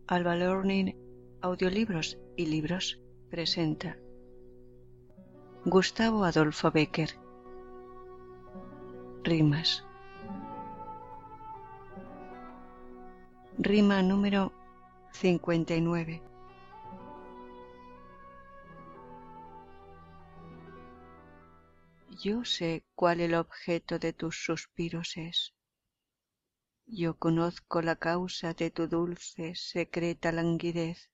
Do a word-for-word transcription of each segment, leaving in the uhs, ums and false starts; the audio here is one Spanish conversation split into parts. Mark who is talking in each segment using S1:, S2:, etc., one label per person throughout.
S1: Alba Learning Audiolibros y Libros presenta Gustavo Adolfo Bécquer. Rimas. Rima número cincuenta y nueve. Yo sé cuál el objeto de tus suspiros es. Yo conozco la causa de tu dulce, secreta languidez.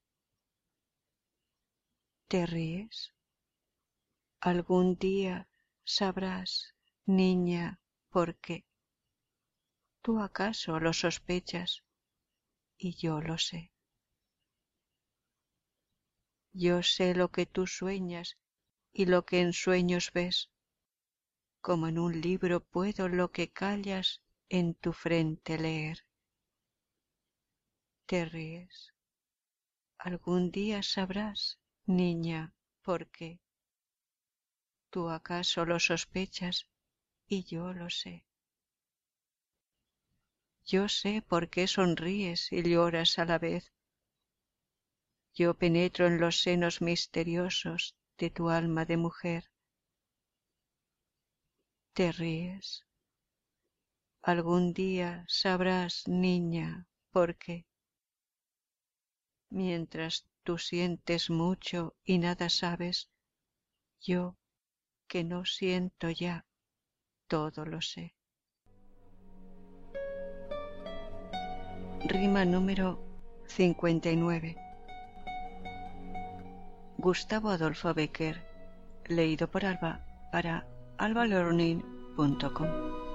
S1: ¿Te ríes? Algún día sabrás, niña, por qué. Tú acaso lo sospechas y yo lo sé. Yo sé lo que tú sueñas y lo que en sueños ves. Como en un libro puedo lo que callas en tu frente leer. ¿Te ríes? Algún día sabrás, niña, por qué. Tú acaso lo sospechas y yo lo sé. Yo sé por qué sonríes y lloras a la vez. Yo penetro en los senos misteriosos de tu alma de mujer. ¿Te ríes? Algún día sabrás, niña, por qué. Mientras tú sientes mucho y nada sabes, yo, que no siento ya, todo lo sé. Rima número cincuenta y nueve. Gustavo Adolfo Bécquer, leído por Alba para alba learning punto com.